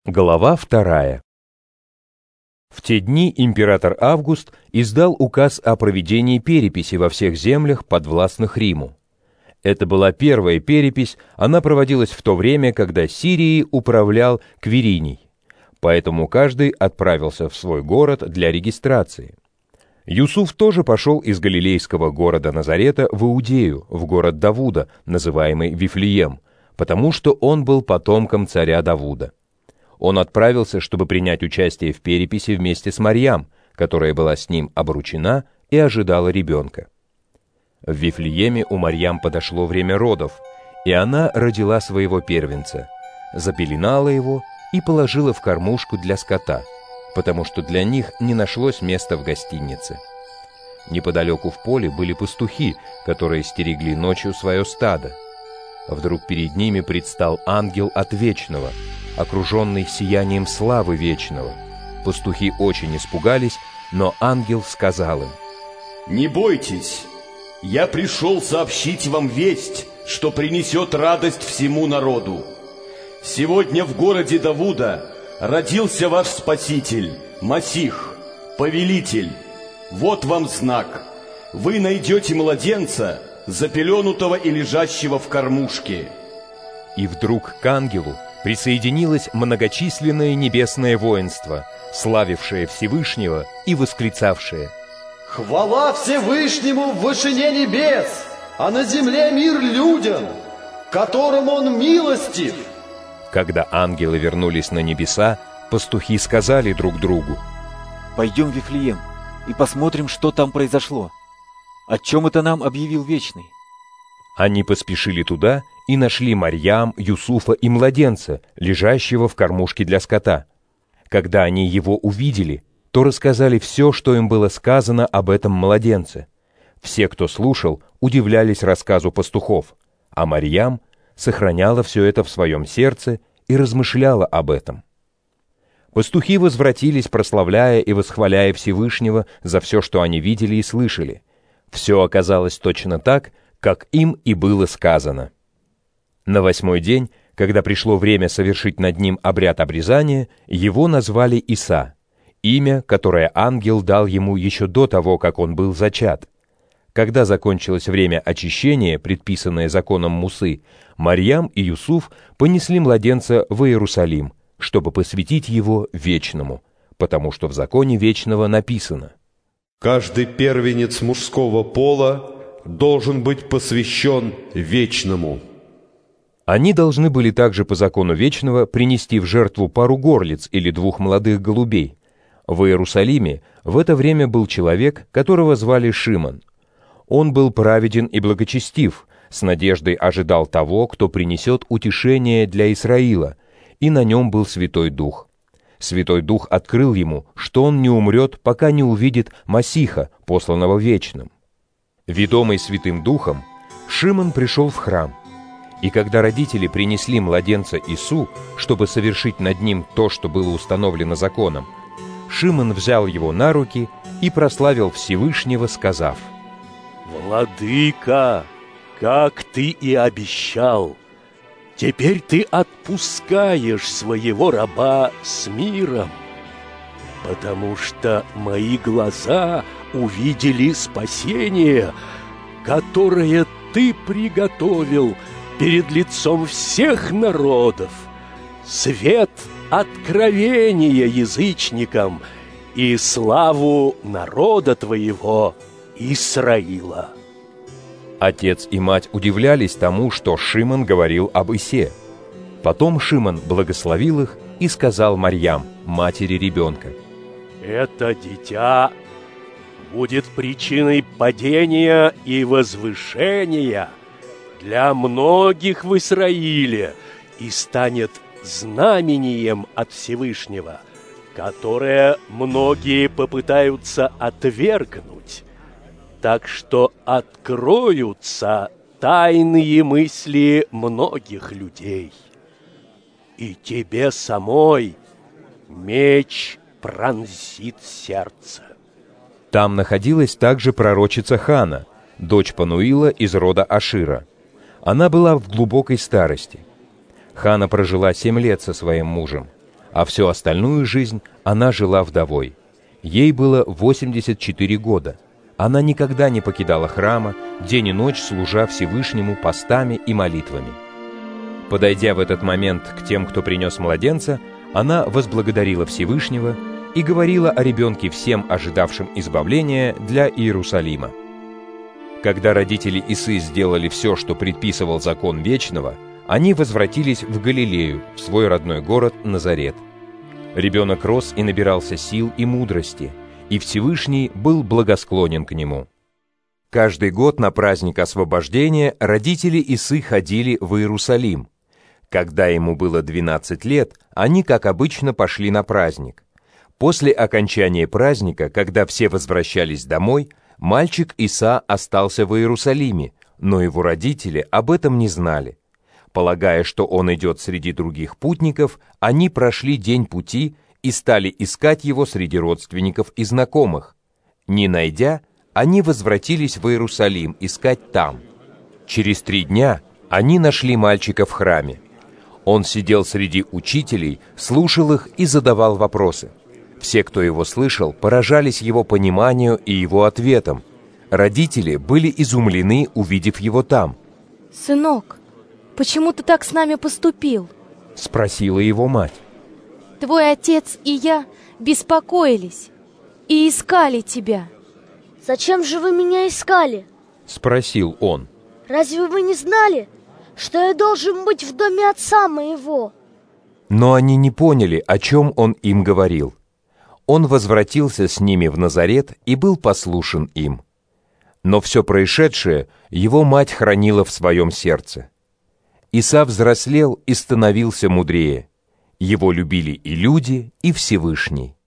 Глава 2. В те дни император Август издал указ о проведении переписи во всех землях, подвластных Риму. Это была первая перепись, она проводилась в то время, когда Сирией управлял Квириний. Поэтому каждый отправился в свой город для регистрации. Юсуф тоже пошел из галилейского города Назарета в Иудею, в город Давуда, называемый Вифлеем, потому что он был потомком царя Давуда. Он отправился, чтобы принять участие в переписи вместе с Марьям, которая была с ним обручена и ожидала ребенка. В Вифлееме у Марьям подошло время родов, и она родила своего первенца, запеленала его и положила в кормушку для скота, потому что для них не нашлось места в гостинице. Неподалеку в поле были пастухи, которые стерегли ночью свое стадо. Вдруг перед ними предстал ангел от Вечного, окруженный сиянием славы Вечного. Пастухи очень испугались, но ангел сказал им: «Не бойтесь, я пришел сообщить вам весть, что принесет радость всему народу. Сегодня в городе Давуда родился ваш Спаситель, Масих, Повелитель. Вот вам знак. Вы найдете младенца, запеленутого и лежащего в кормушке». И вдруг к ангелу присоединилось многочисленное небесное воинство, славившее Всевышнего и восклицавшее: «Хвала Всевышнему в вышине небес, а на земле мир людям, которым Он милостив!» Когда ангелы вернулись на небеса, пастухи сказали друг другу: «Пойдем в Вифлеем и посмотрим, что там произошло. О чем это нам объявил Вечный?» Они поспешили туда и нашли Марьям, Юсуфа и младенца, лежащего в кормушке для скота. Когда они его увидели, то рассказали все, что им было сказано об этом младенце. Все, кто слушал, удивлялись рассказу пастухов, а Марьям сохраняла все это в своем сердце и размышляла об этом. Пастухи возвратились, прославляя и восхваляя Всевышнего за все, что они видели и слышали. Все оказалось точно так, как им и было сказано. На 8-й день, когда пришло время совершить над ним обряд обрезания, его назвали Иса, имя, которое ангел дал ему еще до того, как он был зачат. Когда закончилось время очищения, предписанное законом Мусы, Марьям и Юсуф понесли младенца в Иерусалим, чтобы посвятить его Вечному, потому что в законе Вечного написано: «Каждый первенец мужского пола должен быть посвящен Вечному». Они должны были также по закону Вечного принести в жертву пару горлиц или 2 молодых голубей. В Иерусалиме в это время был человек, которого звали Шимон. Он был праведен и благочестив, с надеждой ожидал того, кто принесет утешение для Израиля, и на нем был Святой Дух. Святой Дух открыл ему, что он не умрет, пока не увидит Масиха, посланного Вечным. Ведомый Святым Духом, Шимон пришел в храм, и когда родители принесли младенца Ису, чтобы совершить над ним то, что было установлено законом, Шимон взял его на руки и прославил Всевышнего, сказав: «Владыка, как ты и обещал, теперь ты отпускаешь своего раба с миром, потому что мои глаза увидели спасение, которое ты приготовил перед лицом всех народов, свет откровения язычникам и славу народа твоего Израиля». Отец и мать удивлялись тому, что Шимон говорил об Исе. Потом Шимон благословил их и сказал Марьям, матери ребенка: «Это дитя будет причиной падения и возвышения для многих в Израиле и станет знамением от Всевышнего, которое многие попытаются отвергнуть. Так что откроются тайные мысли многих людей. И тебе самой меч пронзит сердце». Там находилась также пророчица Хана, дочь Пануила из рода Ашира. Она была в глубокой старости. Хана прожила 7 лет со своим мужем. а всю остальную жизнь она жила вдовой. Ей было 84 года. Она никогда не покидала храма, день и ночь служа Всевышнему постами и молитвами. Подойдя в этот момент к тем, кто принес младенца, она возблагодарила Всевышнего и говорила о ребенке всем ожидавшим избавления для Иерусалима. Когда родители Исы сделали все, что предписывал закон Вечного, они возвратились в Галилею, в свой родной город Назарет. Ребенок рос и набирался сил и мудрости, и Всевышний был благосклонен к нему. Каждый год на праздник освобождения родители Исы ходили в Иерусалим. Когда ему было 12 лет, они, как обычно, пошли на праздник. После окончания праздника, когда все возвращались домой, мальчик Иса остался в Иерусалиме, но его родители об этом не знали. Полагая, что он идет среди других путников, они прошли день пути и стали искать его среди родственников и знакомых. Не найдя, они возвратились в Иерусалим искать там. Через 3 дня они нашли мальчика в храме. Он сидел среди учителей, слушал их и задавал вопросы. Все, кто его слышал, поражались его пониманию и его ответам. Родители были изумлены, увидев его там. «Сынок, почему ты так с нами поступил?» — спросила его мать. «Твой отец и я беспокоились и искали тебя». «Зачем же вы меня искали?» — спросил он. «Разве вы не знали, что я должен быть в доме отца моего?» Но они не поняли, о чем он им говорил. Он возвратился с ними в Назарет и был послушен им. Но все происшедшее его мать хранила в своем сердце. Иса взрослел и становился мудрее. Его любили и люди, и Всевышний.